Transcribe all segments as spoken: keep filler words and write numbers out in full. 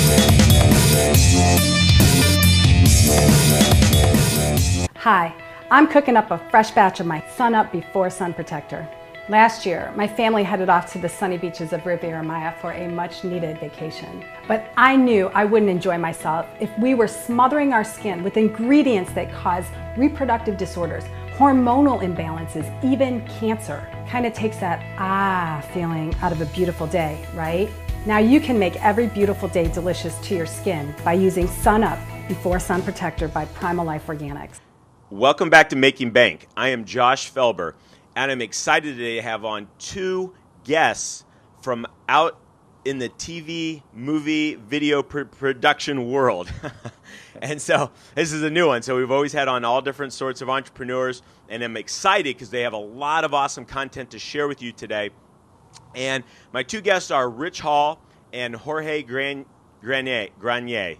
Hi, I'm cooking up a fresh batch of my Sun Up Before Sun Protector. Last year, my family headed off to the sunny beaches of Riviera Maya for a much-needed vacation. But I knew I wouldn't enjoy myself if we were smothering our skin with ingredients that cause reproductive disorders, hormonal imbalances, even cancer. Kind of takes that ah feeling out of a beautiful day, right? Now you can make every beautiful day delicious to your skin by using Sun Up Before Sun Protector by Primal Life Organics. Welcome back to Making Bank. I am Josh Felber, and I'm excited today to have on two guests from out in the T V, movie, video pr- production world. And so this is a new one. So we've always had on all different sorts of entrepreneurs, and I'm excited because they have a lot of awesome content to share with you today. And my two guests are Rich Hall and Jorge Gran- Granier. Granier.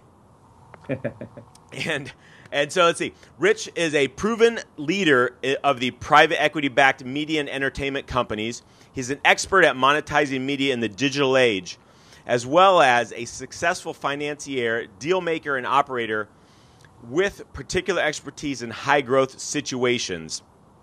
and And so let's see. Rich is a proven leader of the private equity-backed media and entertainment companies. He's an expert at monetizing media in the digital age, as well as a successful financier, deal maker, and operator with particular expertise in high-growth situations.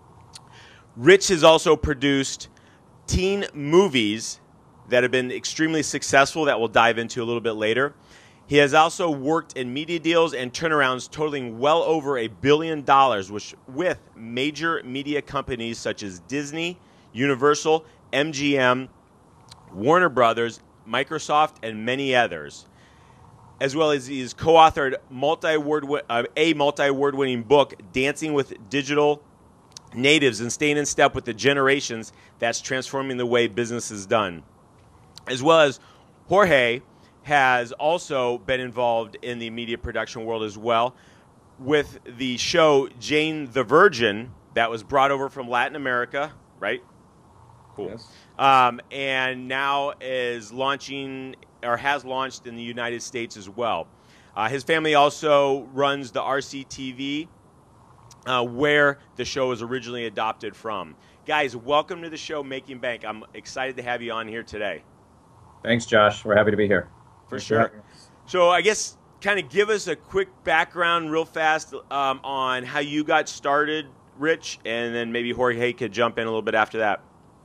Rich has also produced teen movies that have been extremely successful that we'll dive into a little bit later. He has also worked in media deals and turnarounds totaling well over a billion dollars which, with major media companies such as Disney, Universal, M G M, Warner Brothers, Microsoft, and many others. As well as he's co-authored multi-award, uh, a multi-award winning book, Dancing with Digital Natives and Staying in Step with the Generations that's transforming the way business is done. As well as Jorge has also been involved in the media production world as well with the show Jane the Virgin that was brought over from Latin America, right? Cool. Yes. Um, and now is launching or has launched in the United States as well. Uh, his family also runs the R C T V uh, where the show was originally adopted from. Guys, welcome to the show Making Bank. I'm excited to have you on here today. Thanks, Josh. We're happy to be here. For sure. So I guess kind of give us a quick background real fast um, on how you got started, Rich, and then maybe Jorge could jump in a little bit after that.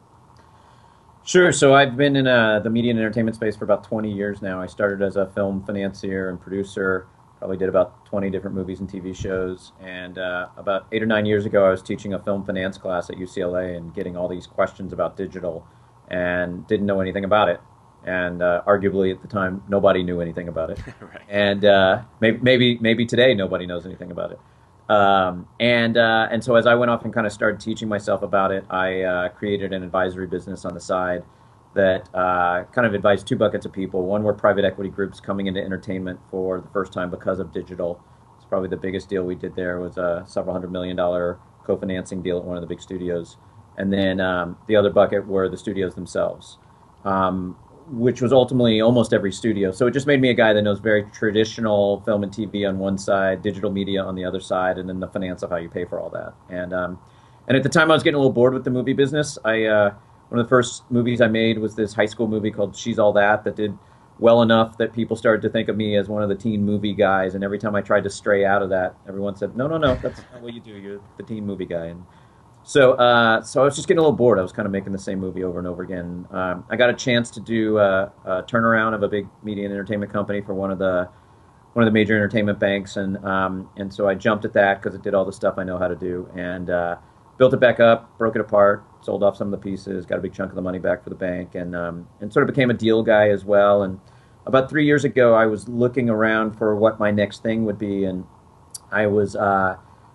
Sure. So I've been in uh, the media and entertainment space for about twenty years now. I started as a film financier and producer, probably did about twenty different movies and T V shows. And uh, about eight or nine years ago, I was teaching a film finance class at U C L A and getting all these questions about digital and didn't know anything about it. And uh, arguably at the time, nobody knew anything about it. Right. And uh, maybe, maybe maybe today nobody knows anything about it. Um, and uh, and so as I went off and kind of started teaching myself about it, I uh, created an advisory business on the side that uh, kind of advised two buckets of people. One were private equity groups coming into entertainment for the first time because of digital. It's probably the biggest deal we did there was a several hundred million dollar co-financing deal at one of the big studios. And then um, the other bucket were the studios themselves. Um, which was ultimately almost every studio. So it just made me a guy that knows very traditional film and T V on one side, digital media on the other side, and then the finance of how you pay for all that. And um, and at the time I was getting a little bored with the movie business. I uh, one of the first movies I made was this high school movie called She's All That that did well enough that people started to think of me as one of the teen movie guys. And every time I tried to stray out of that, everyone said, no, no, no, that's not what you do. You're the teen movie guy. And So, uh, so I was just getting a little bored. I was kind of making the same movie over and over again. Um, I got a chance to do a, a turnaround of a big media and entertainment company for one of the one of the major entertainment banks, and um, and so I jumped at that because it did all the stuff I know how to do, and uh, built it back up, broke it apart, sold off some of the pieces, got a big chunk of the money back for the bank, and um, and sort of became a deal guy as well. And about three years ago, I was looking around for what my next thing would be, and I was. Uh,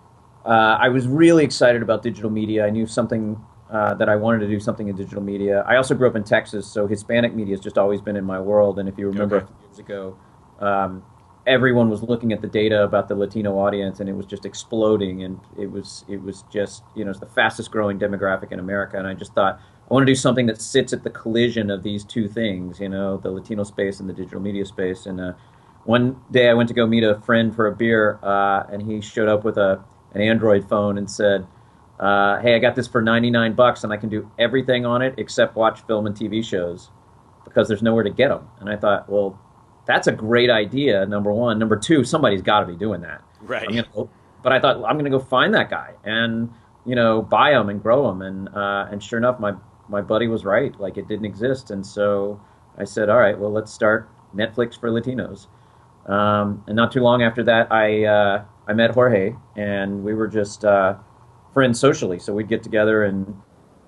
Uh, I was really excited about digital media. I knew something uh, that I wanted to do something in digital media. I also grew up in Texas, so Hispanic media has just always been in my world. And if you remember Okay. a few years ago, um, everyone was looking at the data about the Latino audience, and it was just exploding. And it was it was just you know it's the fastest growing demographic in America. And I just thought I want to do something that sits at the collision of these two things, you know, the Latino space and the digital media space. And uh, one day I went to go meet a friend for a beer, uh, and he showed up with a an Android phone and said, uh, hey, I got this for ninety-nine bucks and I can do everything on it except watch film and T V shows because there's nowhere to get them. And I thought, well, that's a great idea. Number one. Number two, somebody's got to be doing that. Right. I'm gonna go, but I thought I'm going to go find that guy and you know buy him and grow him. And uh, and sure enough, my my buddy was right. Like it didn't exist. And so I said, all right, well, let's start Netflix for Latinos. Um, and not too long after that, I uh, I met Jorge, and we were just uh, friends socially. So we'd get together and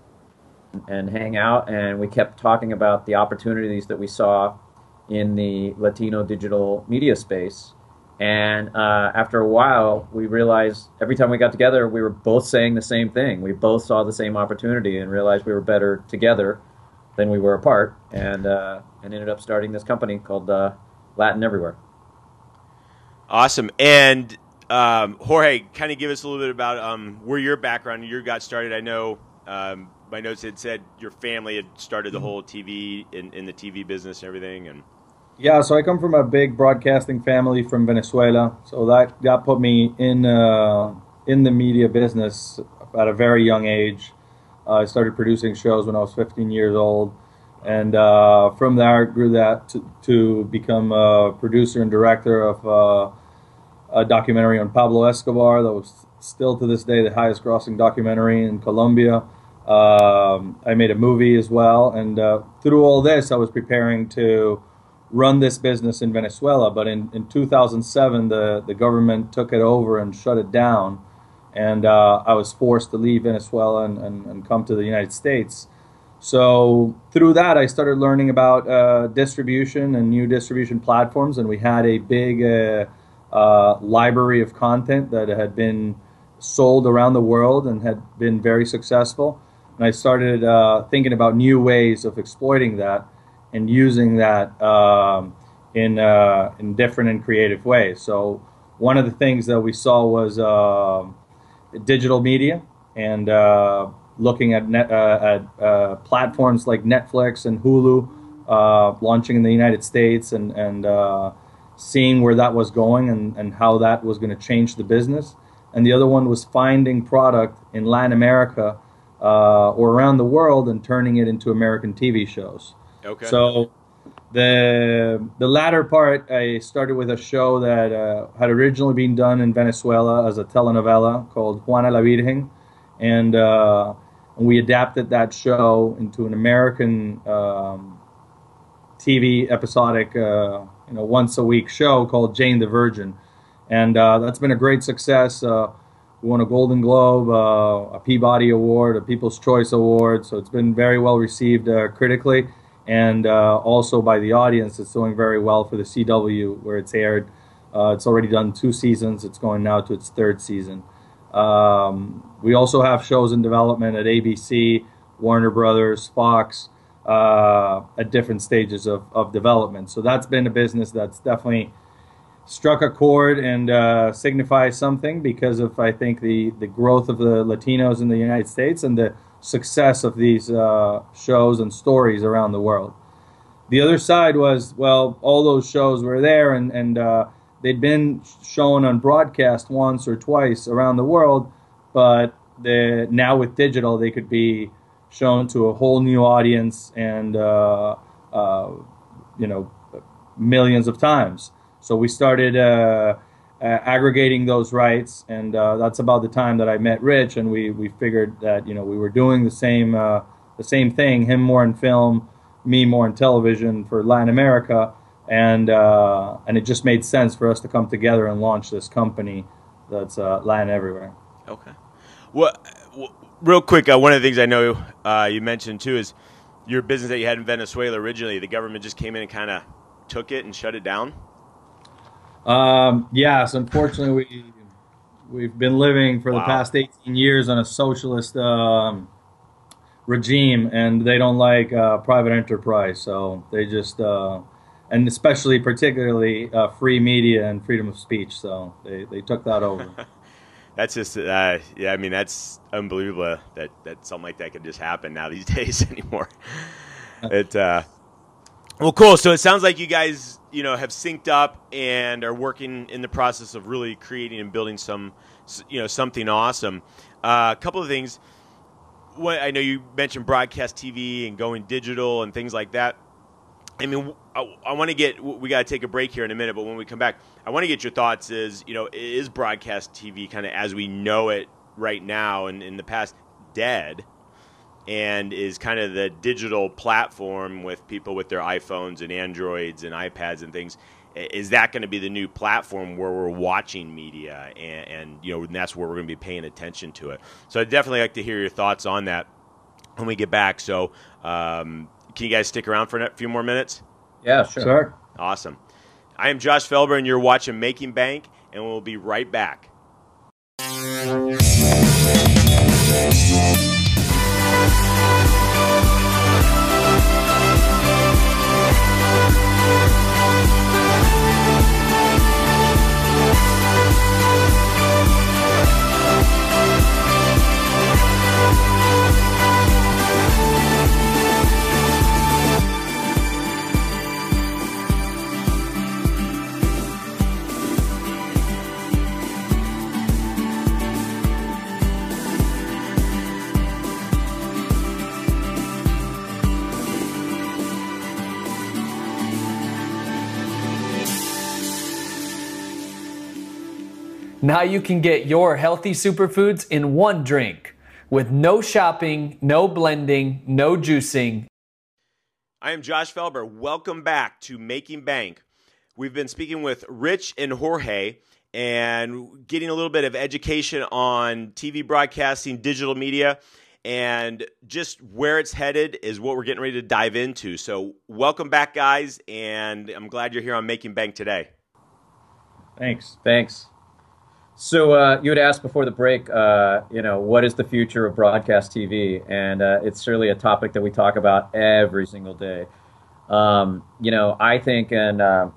and hang out, and we kept talking about the opportunities that we saw in the Latino digital media space. And uh, after a while, we realized every time we got together, we were both saying the same thing. We both saw the same opportunity and realized we were better together than we were apart, and uh, and ended up starting this company called uh, Latin Everywhere. Awesome. And um, Jorge, kind of give us a little bit about um, where your background, your got started. I know um, my notes had said your family had started the whole T V in, in the T V business and everything. And yeah, so I come from a big broadcasting family from Venezuela. So that, that put me in uh, in the media business at a very young age. Uh, I started producing shows when I was fifteen years old. And uh, from there, grew that to, to become a producer and director of uh, a documentary on Pablo Escobar that was still to this day the highest grossing documentary in Colombia. Um, I made a movie as well. And uh, through all this, I was preparing to run this business in Venezuela. But in, in two thousand seven, the, the government took it over and shut it down. And uh, I was forced to leave Venezuela and, and, and come to the United States. So through that, I started learning about uh, distribution and new distribution platforms, and we had a big uh, uh, library of content that had been sold around the world and had been very successful. And I started uh, thinking about new ways of exploiting that and using that um, in uh, in different and creative ways. So one of the things that we saw was uh, digital media and uh, looking at net, uh, at uh, platforms like Netflix and Hulu uh, launching in the United States, and and uh, seeing where that was going and, and how that was going to change the business. And the other one was finding product in Latin America uh, or around the world and turning it into American T V shows. okay. So the the latter part, I started with a show that uh, had originally been done in Venezuela as a telenovela called Juana la Virgen, and uh, and we adapted that show into an American um, T V episodic, uh, you know, once a week show called Jane the Virgin, and uh, that's been a great success. Uh, we won a Golden Globe, uh, a Peabody Award, a People's Choice Award, so it's been very well received uh, critically, and uh, also by the audience. It's doing very well for the C W where it's aired. Uh, it's already done two seasons. It's going now to its third season. Um, we also have shows in development at A B C, Warner Brothers, Fox, uh, at different stages of, of development. So that's been a business that's definitely struck a chord and uh, signifies something because of, I think, the, the growth of the Latinos in the United States and the success of these uh, shows and stories around the world. The other side was, well, all those shows were there and, and uh, they'd been shown on broadcast once or twice around the world, but the, now with digital, they could be shown to a whole new audience and, uh, uh, you know, millions of times. So we started uh, uh, aggregating those rights, and uh, that's about the time that I met Rich, and we, we figured that, you know, we were doing the same uh, the same thing, him more in film, me more in television for Latin America, and uh, and it just made sense for us to come together and launch this company that's uh, Latin Everywhere. Okay. Well, well real quick, uh, one of the things I know uh, you mentioned too is your business that you had in Venezuela originally. The government just came in and kind of took it and shut it down. Um, yes, unfortunately, we we've been living for wow. the past eighteen years on a socialist um, regime, and they don't like uh, private enterprise. So they just uh, and especially particularly uh, free media and freedom of speech. So they, they took that over. That's just uh, yeah. I mean, that's unbelievable that that something like that could just happen now these days anymore. It uh, well, cool. So it sounds like you guys, you know, have synced up and are working in the process of really creating and building some, you know, something awesome. Uh, a couple of things. What I know you mentioned broadcast T V and going digital and things like that. I mean, I, I want to get, we got to take a break here in a minute, but when we come back, I want to get your thoughts is, you know, is broadcast T V kind of as we know it right now and in the past dead? And is kind of the digital platform with people with their iPhones and Androids and iPads and things, is that going to be the new platform where we're watching media and, and you know, and that's where we're going to be paying attention to it? So I'd definitely like to hear your thoughts on that when we get back. So um, can you guys stick around for a few more minutes? Yeah, sure. Sure. Awesome. I am Josh Felber, and you're watching Making Bank, and we'll be right back. Now you can get your healthy superfoods in one drink with no shopping, no blending, no juicing. I am Josh Felber. Welcome back to Making Bank. We've been speaking with Rich and Jorge and getting a little bit of education on T V broadcasting, digital media, and just where it's headed is what we're getting ready to dive into. So welcome back, guys, and I'm glad you're here on Making Bank today. Thanks. Thanks. So uh, you had asked before the break, uh, you know, what is the future of broadcast T V? And uh, it's certainly a topic that we talk about every single day. Um, you know, I think and uh,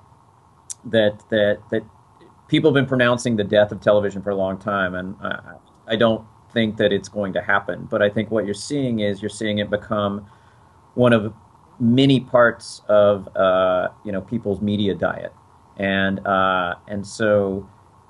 that that that people have been pronouncing the death of television for a long time, and I, I don't think that it's going to happen. But I think what you're seeing is you're seeing it become one of many parts of uh, you know people's media diet, and uh, and so.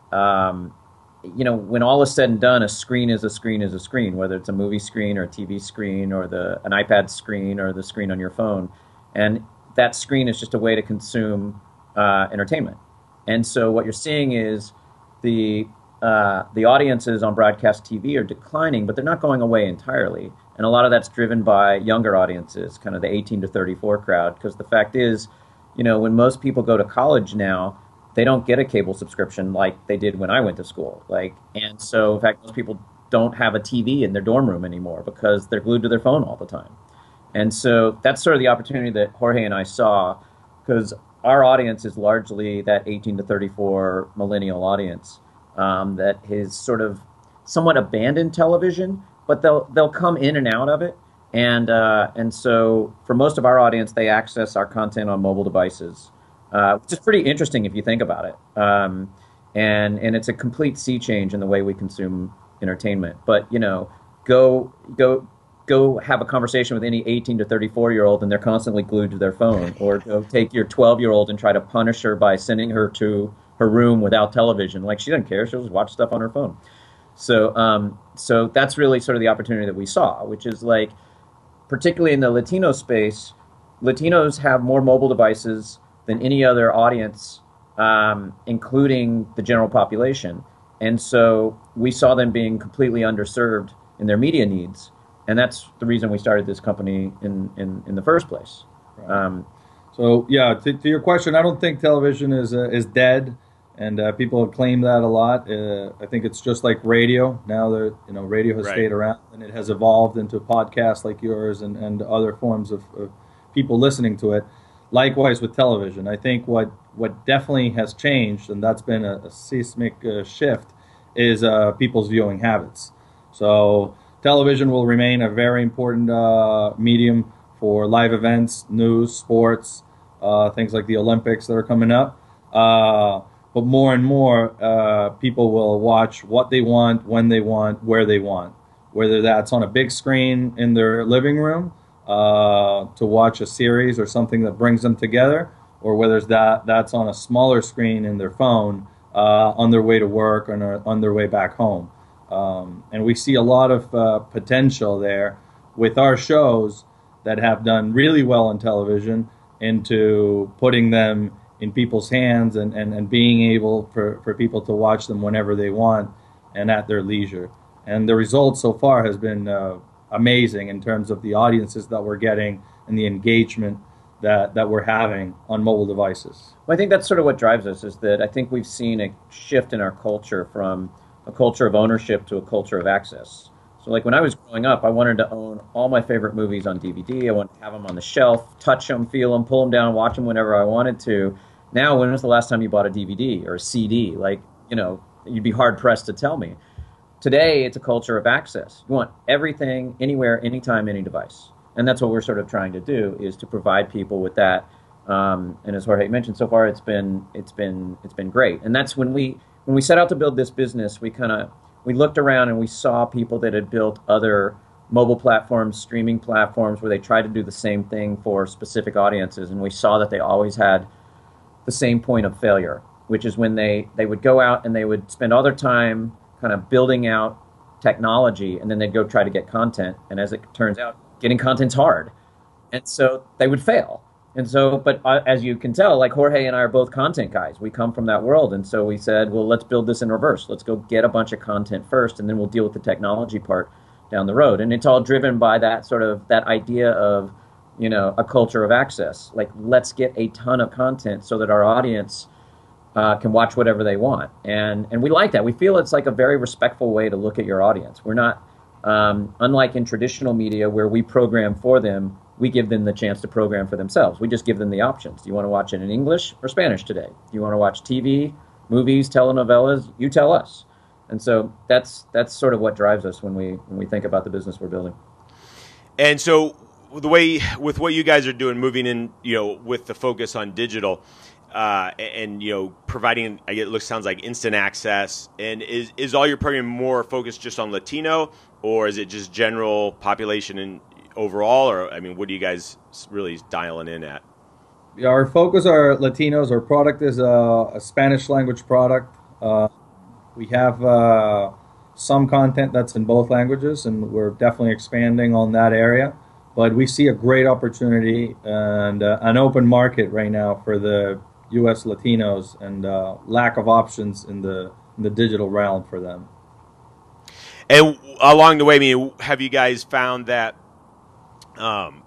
Um, you know, when all is said and done, a screen is a screen is a screen, whether it's a movie screen or a T V screen or the an iPad screen or the screen on your phone. And that screen is just a way to consume uh, entertainment. And so what you're seeing is the uh, the audiences on broadcast T V are declining, but they're not going away entirely. And a lot of that's driven by younger audiences, kind of the eighteen to thirty-four crowd, because the fact is, you know, when most people go to college now, they don't get a cable subscription like they did when I went to school. Like, and so, in fact, most people don't have a T V in their dorm room anymore because they're glued to their phone all the time. And so that's sort of the opportunity that Jorge and I saw, because our audience is largely that eighteen to thirty-four millennial audience um, that has sort of somewhat abandoned television, but they'll they'll come in and out of it. And uh, and so for most of our audience, they access our content on mobile devices. Uh, which is pretty interesting if you think about it. Um, and and it's a complete sea change in the way we consume entertainment. But, you know, go go go have a conversation with any eighteen to thirty-four year old and they're constantly glued to their phone. Or go take your twelve year old and try to punish her by sending her to her room without television. Like, she doesn't care. She'll just watch stuff on her phone. So um, so that's really sort of the opportunity that we saw, which is like, particularly in the Latino space, Latinos have more mobile devices than any other audience, um, including the general population. And so we saw them being completely underserved in their media needs. And that's the reason we started this company in, in, in the first place. Right. Um, so, yeah, to, to your question, I don't think television is uh, is dead. And uh, people claim that a lot. Uh, I think it's just like radio. Now that, you know, radio has Right. stayed around and it has evolved into podcasts like yours and, and other forms of, of people listening to it. Likewise with television, I think what, what definitely has changed, and that's been a, a seismic uh, shift, is uh, people's viewing habits. So television will remain a very important uh, medium for live events, news, sports, uh, things like the Olympics that are coming up. Uh, but more and more, uh, people will watch what they want, when they want, where they want, whether that's on a big screen in their living room, Uh, to watch a series or something that brings them together, or whether that that's on a smaller screen in their phone uh, on their way to work or on, their, on their way back home. Um, and we see a lot of uh, potential there with our shows that have done really well on television into putting them in people's hands and, and, and being able for, for people to watch them whenever they want and at their leisure. And the result so far has been uh, amazing in terms of the audiences that we're getting and the engagement that, that we're having on mobile devices. Well, I think that's sort of what drives us, is that I think we've seen a shift in our culture from a culture of ownership to a culture of access. So like when I was growing up, I wanted to own all my favorite movies on D V D. I wanted to have them on the shelf, touch them, feel them, pull them down, watch them whenever I wanted to. Now, when was the last time you bought a D V D or a C D? Like, you know, you'd be hard pressed to tell me. Today, it's a culture of access. You want everything, anywhere, anytime, any device. And that's what we're sort of trying to do, is to provide people with that. Um, and as Jorge mentioned, so far it's been it's been it's been great. And that's when we when we set out to build this business, we kind of we looked around and we saw people that had built other mobile platforms, streaming platforms, where they tried to do the same thing for specific audiences, and we saw that they always had the same point of failure, which is when they, they would go out and they would spend all their time kind of building out technology, and then they'd go try to get content, and as it turns out, getting content's hard. And so they would fail. And so, but uh, as you can tell, like Jorge and I are both content guys. We come from that world. And so we said, well, let's build this in reverse. Let's go get a bunch of content first, and then we'll deal with the technology part down the road. And it's all driven by that sort of, that idea of, you know, a culture of access. Like, let's get a ton of content so that our audience uh, can watch whatever they want. And, and we like that. We feel it's like a very respectful way to look at your audience. We're not, um, unlike in traditional media where we program for them, we give them the chance to program for themselves. We just give them the options. Do you want to watch it in English or Spanish today? Do you want to watch T V, movies, telenovelas? You tell us. And so that's that's sort of what drives us when we when we think about the business we're building. And so the way with what you guys are doing, moving in, you know, with the focus on digital, uh, and you know, providing, I get, it looks sounds like instant access. And is is all your programming more focused just on Latino, or is it just general population and overall, or I mean, what are you guys really dialing in at? Yeah, our focus are Latinos. Our product is a, a Spanish language product. Uh, we have uh, some content that's in both languages, and we're definitely expanding on that area. But we see a great opportunity and uh, an open market right now for the U S Latinos, and uh, lack of options in the in the digital realm for them. And along the way, I mean, have you guys found that? Um,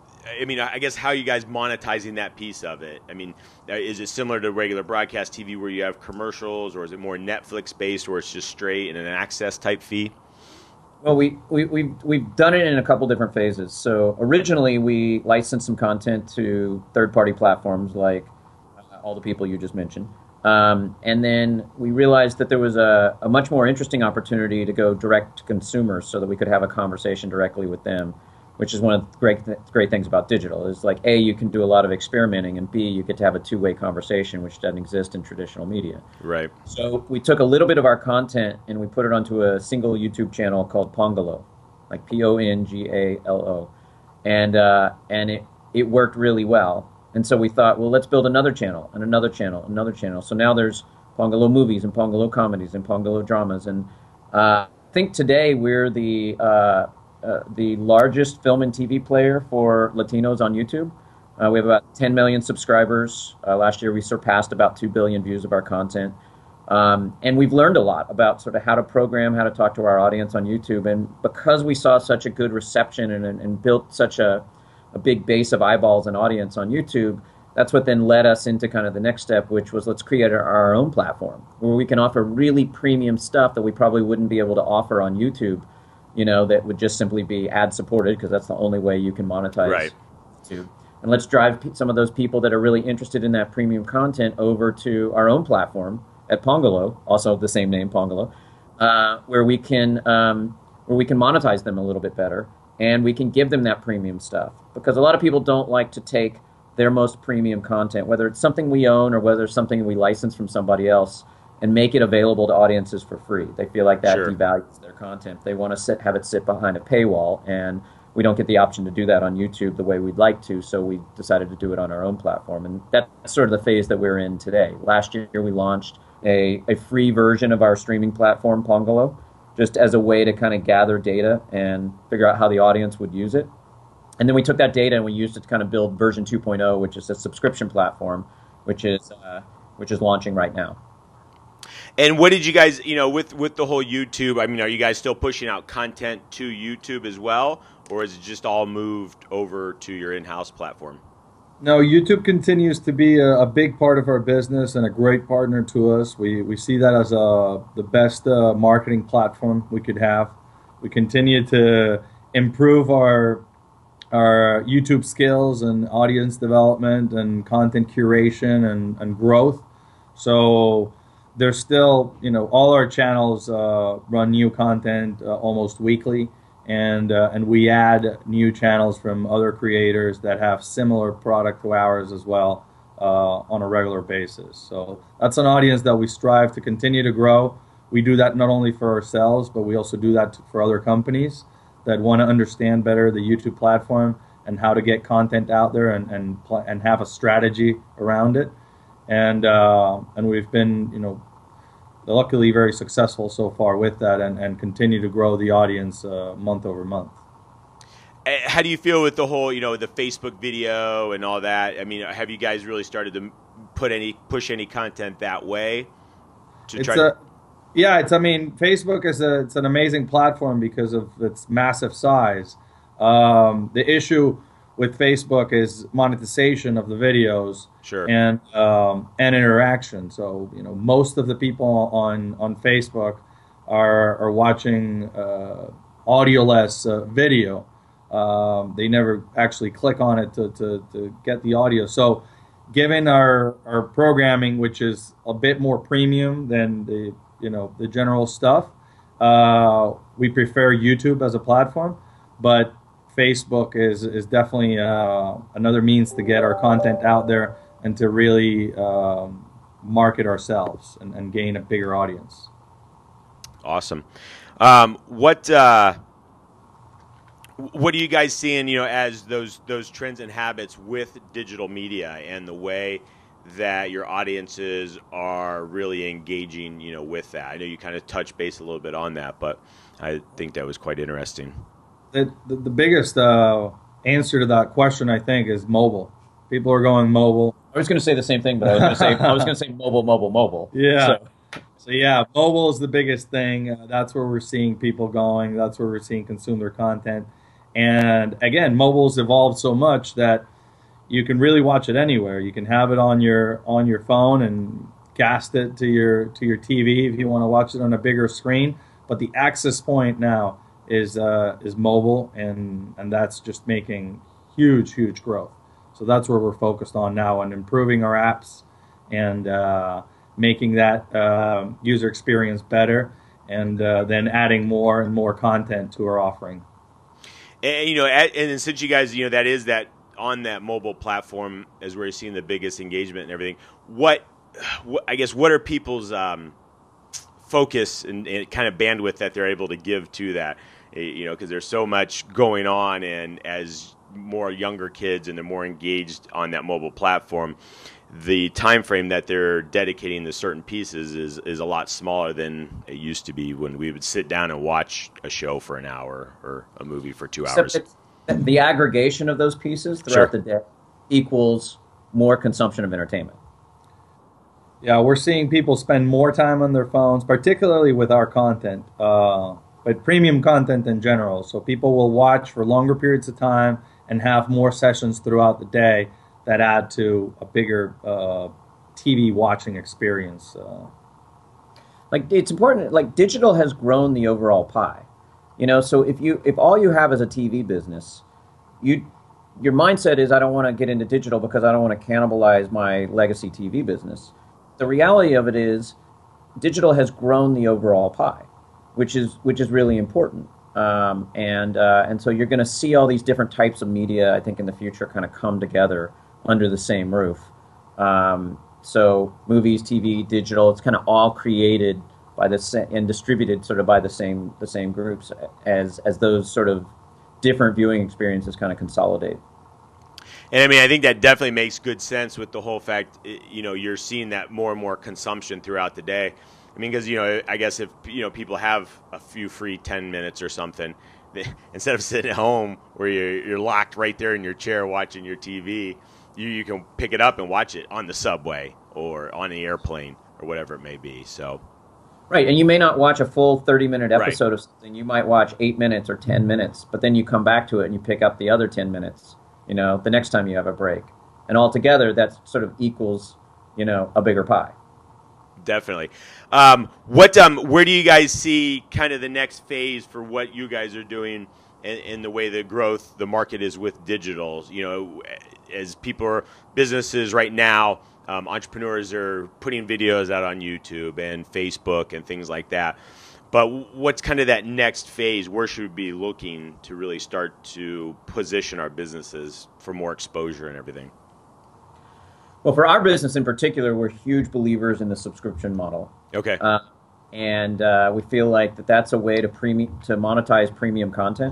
I mean, I guess how are you guys monetizing that piece of it? I mean, is it similar to regular broadcast T V where you have commercials, or is it more Netflix based where it's just straight and an access type fee? Well, we, we, we've, we've done it in a couple different phases. So originally we licensed some content to third-party platforms like uh, all the people you just mentioned. Um, and then we realized that there was a, a much more interesting opportunity to go direct to consumers so that we could have a conversation directly with them, which is one of the great, th- great things about digital. Is like, A, you can do a lot of experimenting, and B, you get to have a two-way conversation, which doesn't exist in traditional media. Right. So we took a little bit of our content and we put it onto a single YouTube channel called Pongalo, like P O N G A L O. And, uh, and it, it worked really well. And so we thought, well, let's build another channel, and another channel, another channel. So now there's Pongalo movies and Pongalo comedies and Pongalo dramas. And uh, I think today we're the... Uh, Uh, the largest film and T V player for Latinos on YouTube. Uh, we have about ten million subscribers. Uh, last year we surpassed about two billion views of our content. Um, and we've learned a lot about sort of how to program, how to talk to our audience on YouTube. And because we saw such a good reception and, and, and built such a, a big base of eyeballs and audience on YouTube, that's what then led us into kind of the next step, which was let's create our, our own platform where we can offer really premium stuff that we probably wouldn't be able to offer on YouTube. You know, that would just simply be ad supported, because that's the only way you can monetize. Right. YouTube. And let's drive p- some of those people that are really interested in that premium content over to our own platform at Pongalo, also the same name, Pongalo, uh, where we can um, where we can monetize them a little bit better, and we can give them that premium stuff. Because a lot of people don't like to take their most premium content, whether it's something we own or whether it's something we license from somebody else, and make it available to audiences for free. They feel like that Sure. devalues their content. They want to sit, have it sit behind a paywall, and we don't get the option to do that on YouTube the way we'd like to, so we decided to do it on our own platform. And that's sort of the phase that we're in today. Last year we launched a, a free version of our streaming platform, Pongalo, just as a way to kind of gather data and figure out how the audience would use it. And then we took that data and we used it to kind of build version two point oh, which is a subscription platform, which is uh, which is launching right now. And what did you guys, you know, with with the whole YouTube? I mean, are you guys still pushing out content to YouTube as well, or is it just all moved over to your in-house platform? No, YouTube continues to be a, a big part of our business and a great partner to us. We we see that as a the best uh, marketing platform we could have. We continue to improve our our YouTube skills and audience development and content curation and, and growth. So there's still, you know, all our channels uh, run new content uh, almost weekly, and uh, and we add new channels from other creators that have similar product to ours as well uh, on a regular basis. So that's an audience that we strive to continue to grow. We do that not only for ourselves, but we also do that for other companies that want to understand better the YouTube platform and how to get content out there and and, pl- and have a strategy around it. And uh, and we've been, you know, luckily very successful so far with that, and, and continue to grow the audience uh, month over month. How do you feel with the whole, you know, the Facebook video and all that? I mean, have you guys really started to put any push any content that way to It's try a, to? Yeah, it's. I mean, Facebook is a. It's an amazing platform because of its massive size. Um, the issue with Facebook is monetization of the videos, Sure. and um, and interaction. So you know, most of the people on on Facebook are are watching uh, audio-less uh, video. Um, they never actually click on it to, to, to get the audio. So, given our our programming, which is a bit more premium than the you know the general stuff, uh, we prefer YouTube as a platform, but Facebook is is definitely uh, another means to get our content out there and to really um, market ourselves and, and gain a bigger audience. Awesome. Um, what uh, what are you guys seeing, you know, as those those trends and habits with digital media and the way that your audiences are really engaging, you know, with that? I know you kind of touched base a little bit on that, but I think that was quite interesting. The, the, the biggest uh, answer to that question, I think, is mobile. People are going mobile. I was going to say the same thing, but I was going to say I was going to say mobile, mobile, mobile. Yeah. So. So yeah, mobile is the biggest thing. Uh, that's where we're seeing people going. That's where we're seeing consume their content. And again, mobile's evolved so much that you can really watch it anywhere. You can have it on your on your phone and cast it to your to your T V if you want to watch it on a bigger screen. But the access point now is uh, is mobile, and and that's just making huge, huge growth. So that's where we're focused on now, on improving our apps and uh, making that uh, user experience better, and uh, then adding more and more content to our offering. And, you know, and since you guys, you know, that is that on that mobile platform is where you're seeing the biggest engagement and everything. What, what I guess, what are people's um, focus and, and kind of bandwidth that they're able to give to that? You know, because there's so much going on, and as more younger kids and they're more engaged on that mobile platform, the time frame that they're dedicating to certain pieces is is a lot smaller than it used to be when we would sit down and watch a show for an hour or a movie for two hours. Except it's, the aggregation of those pieces throughout Sure. the day equals more consumption of entertainment. Yeah, we're seeing people spend more time on their phones, particularly with our content, uh, but premium content in general. So people will watch for longer periods of time and have more sessions throughout the day that add to a bigger uh, T V watching experience. Uh, Like, it's important, like, digital has grown the overall pie. You know, so if you if all you have is a T V business, you your mindset is, I don't want to get into digital because I don't want to cannibalize my legacy T V business. The reality of it is, digital has grown the overall pie, which is which is really important. Um, and uh, and so you're going to see all these different types of media, I think, in the future kind of come together under the same roof. Um, so movies, T V, digital, it's kind of all created by the sa- and distributed sort of by the same the same groups as as those sort of different viewing experiences kind of consolidate. And I mean, I think that definitely makes good sense with the whole fact, you know, you're seeing that more and more consumption throughout the day. I mean, because, you know, I guess if, you know, people have a few free ten minutes or something, instead of sitting at home where you're, you're locked right there in your chair watching your T V, you, you can pick it up and watch it on the subway or on the airplane or whatever it may be. So, right, and you may not watch a full thirty-minute episode Right. of something. You might watch eight minutes or ten minutes, but then you come back to it and you pick up the other ten minutes, you know, the next time you have a break. And altogether, that sort of equals, you know, a bigger pie. Definitely. Um, what? Um, where do you guys see kind of the next phase for what you guys are doing in, in the way the growth the market is with digital? You know, as people are businesses right now, um, entrepreneurs are putting videos out on YouTube and Facebook and things like that. But what's kind of that next phase? Where should we be looking to really start to position our businesses for more exposure and everything? Well, for our business in particular, we're huge believers in the subscription model. Okay. Uh, and uh, we feel like that that's a way to premium to monetize premium content.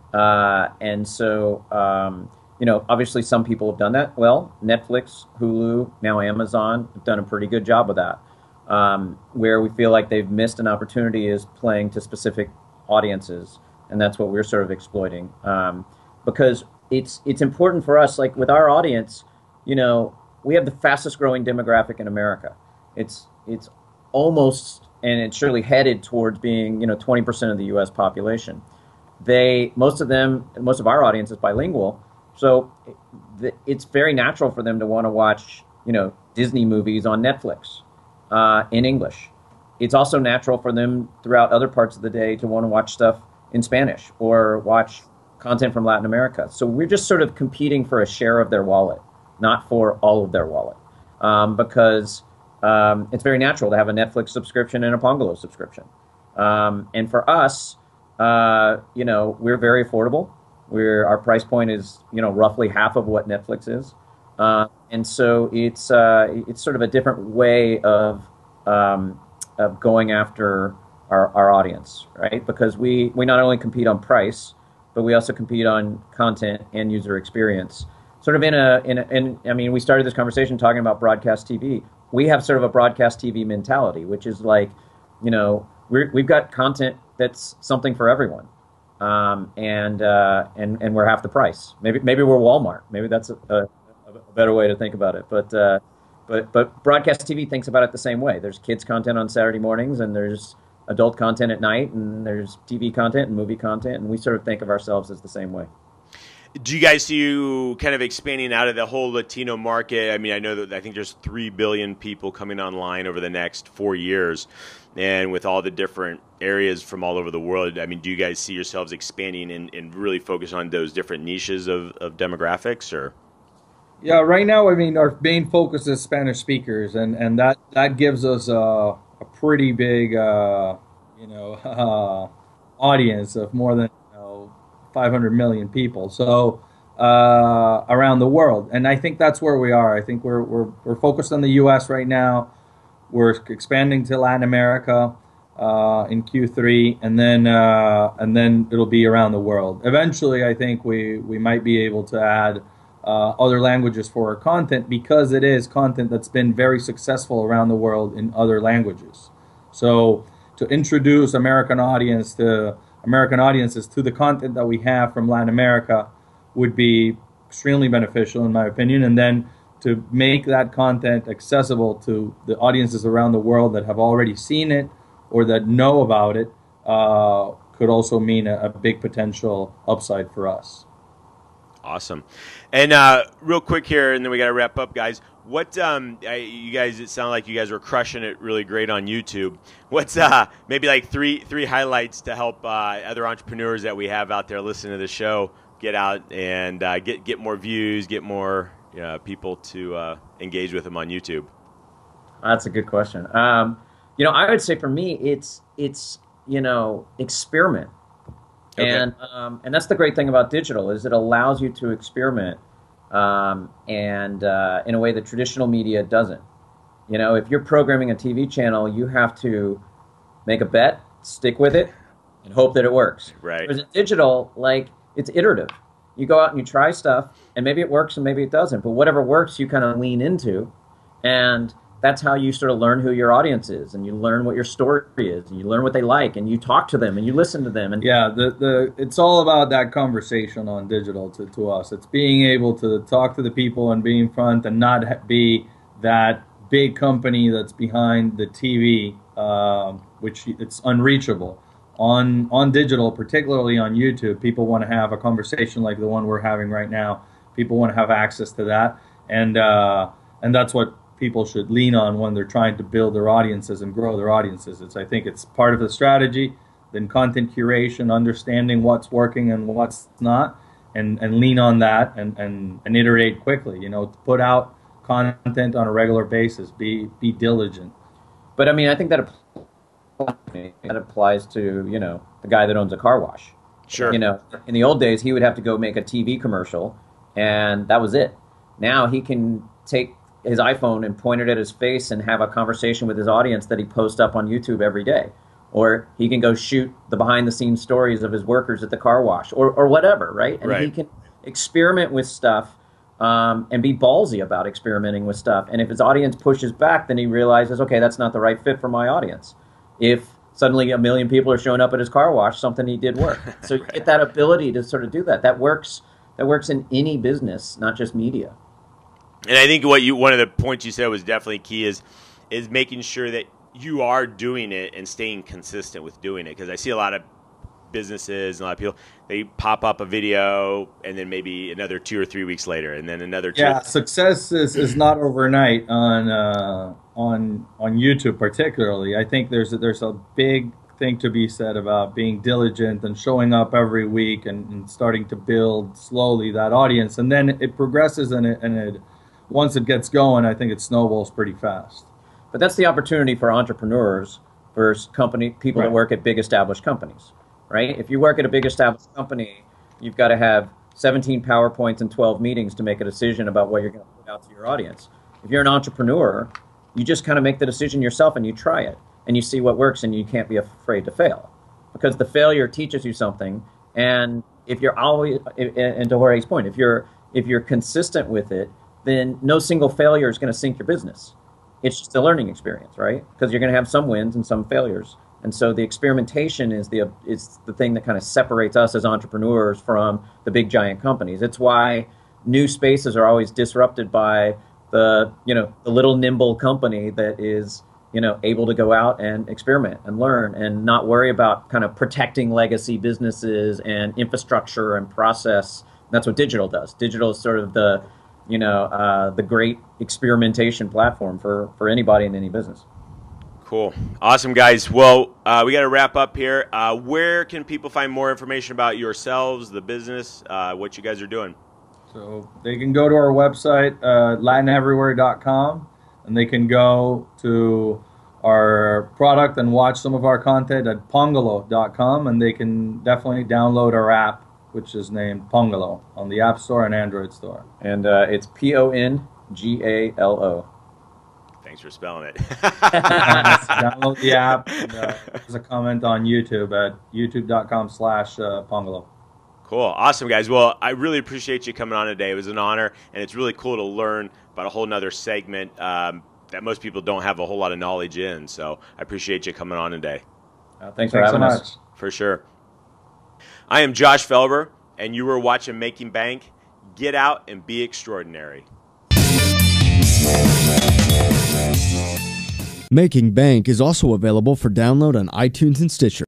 Uh, and so, um, you know, obviously some people have done that well. Netflix, Hulu, now Amazon have done a pretty good job of that. Um, where we feel like they've missed an opportunity is playing to specific audiences, and that's what we're sort of exploiting. Um, because it's it's important for us, like with our audience, you know, we have the fastest growing demographic in America. It's it's almost, and it's surely headed towards being, you know, twenty percent of the U S population. They, most of them, most of our audience is bilingual, so it's very natural for them to want to watch, you know, Disney movies on Netflix uh, in English. It's also natural for them throughout other parts of the day to want to watch stuff in Spanish or watch content from Latin America. So we're just sort of competing for a share of their wallet, not for all of their wallet, um, because um, it's very natural to have a Netflix subscription and a Pongolo subscription. Um, and for us, uh, you know, we're very affordable. We're, our price point is, you know, roughly half of what Netflix is. Uh, and so it's uh, it's sort of a different way of um, of going after our, our audience, right? Because we, we not only compete on price, but we also compete on content and user experience. Sort of in a, in, a, in I mean, we started this conversation talking about broadcast T V. We have sort of a broadcast T V mentality, which is like, you know, we're, we've got content that's something for everyone, um, and uh, and and we're half the price. Maybe maybe we're Walmart. Maybe that's a, a, a better way to think about it. But uh, but but broadcast T V thinks about it the same way. There's kids content on Saturday mornings, and there's adult content at night, and there's T V content and movie content, and we sort of think of ourselves as the same way. Do you guys see you kind of expanding out of the whole Latino market? I mean, I know that I think there's three billion people coming online over the next four years. And with all the different areas from all over the world, I mean, do you guys see yourselves expanding and, and really focus on those different niches of, of demographics? Or Yeah, right now, I mean, our main focus is Spanish speakers, and, and that, that gives us a, a pretty big, uh, you know, uh, audience of more than five hundred million people, so uh, around the world, and I think that's where we are. I think we're we're we're focused on the U S right now. We're expanding to Latin America uh, in Q three, and then uh, and then it'll be around the world. Eventually, I think we we might be able to add uh, other languages for our content, because it is content that's been very successful around the world in other languages. So to introduce American audience to American audiences to the content that we have from Latin America would be extremely beneficial, in my opinion. And then to make that content accessible to the audiences around the world that have already seen it or that know about it uh, could also mean a, a big potential upside for us. Awesome. And uh, real quick here, and then we got to wrap up, guys. What um, I, you guys? It sounded like you guys were crushing it really great on YouTube. What's uh, maybe like three three highlights to help uh, other entrepreneurs that we have out there listening to the show get out and uh, get get more views, get more uh, people to uh, engage with them on YouTube? That's a good question. Um, you know, I would say for me, it's it's you know, experiment. Okay. And um, and that's the great thing about digital, is it allows you to experiment um, and uh, in a way that traditional media doesn't. You know, if you're programming a T V channel, you have to make a bet, stick with it, and hope that it works. Right. Whereas in digital, like, it's iterative. You go out and you try stuff, and maybe it works and maybe it doesn't. But whatever works, you kind of lean into, and that's how you sort of learn who your audience is, and you learn what your story is, and you learn what they like, and you talk to them, and you listen to them. And yeah, the the it's all about that conversation on digital to, to us. It's being able to talk to the people and be in front and not be that big company that's behind the T V, um, which it's unreachable. On on digital, particularly on YouTube, people want to have a conversation like the one we're having right now. People want to have access to that, and uh, and that's what people should lean on when they're trying to build their audiences and grow their audiences. It's I think it's part of the strategy. Then content curation, understanding what's working and what's not, and, and lean on that and, and, and iterate quickly. You know, put out content on a regular basis. Be be diligent. But I mean, I think that applies, that applies to, you know, the guy that owns a car wash. Sure. You know, in the old days, he would have to go make a T V commercial, and that was it. Now he can take his iPhone and point it at his face and have a conversation with his audience that he posts up on YouTube every day. Or he can go shoot the behind-the-scenes stories of his workers at the car wash, or, or whatever, right? And right. he can experiment with stuff um, and be ballsy about experimenting with stuff. And if his audience pushes back, then he realizes, okay, that's not the right fit for my audience. If suddenly a million people are showing up at his car wash, something he did work. So you get that ability to sort of do that. That works. That works in any business, not just media. And I think what you one of the points you said was definitely key is is making sure that you are doing it and staying consistent with doing it. Because I see a lot of businesses and a lot of people, they pop up a video and then maybe another two or three weeks later, and then another two. Yeah, success is, is not overnight on uh, on on YouTube particularly. I think there's a, there's a big thing to be said about being diligent and showing up every week and, and starting to build slowly that audience, and then it progresses and it, and it once it gets going, I think it snowballs pretty fast. But that's the opportunity for entrepreneurs versus company people Right. that work at big established companies, right? If you work at a big established company, you've got to have seventeen PowerPoints and twelve meetings to make a decision about what you're going to put out to your audience. If you're an entrepreneur, you just kind of make the decision yourself and you try it and you see what works, and you can't be afraid to fail, because the failure teaches you something. And if you're always, and to Jorge's point, if you're if you're consistent with it, then no single failure is going to sink your business. It's just a learning experience, right? Because you're going to have some wins and some failures. And so the experimentation is the is the thing that kind of separates us as entrepreneurs from the big giant companies. It's why new spaces are always disrupted by the, you know, the little nimble company that is, you know, able to go out and experiment and learn and not worry about kind of protecting legacy businesses and infrastructure and process. That's what digital does. Digital is sort of the you know, uh, the great experimentation platform for, for anybody in any business. Cool. Awesome, guys. Well, uh, we got to wrap up here. Uh, where can people find more information about yourselves, the business, uh, what you guys are doing? So they can go to our website, uh, latin everywhere dot com, and they can go to our product and watch some of our content at pongalo dot com, and they can definitely download our app, which is named Pongalo, on the App Store and Android Store. And uh, it's P O N G A L O. Thanks for spelling it. Download the app. And, uh, there's a comment on YouTube at youtube dot com slash Pongalo. Cool. Awesome, guys. Well, I really appreciate you coming on today. It was an honor, and it's really cool to learn about a whole nother segment um, that most people don't have a whole lot of knowledge in. So I appreciate you coming on today. Uh, thanks for Thanks so having much. us. For sure. I am Josh Felber, and you were watching Making Bank. Get out and be extraordinary. Making Bank is also available for download on iTunes and Stitcher.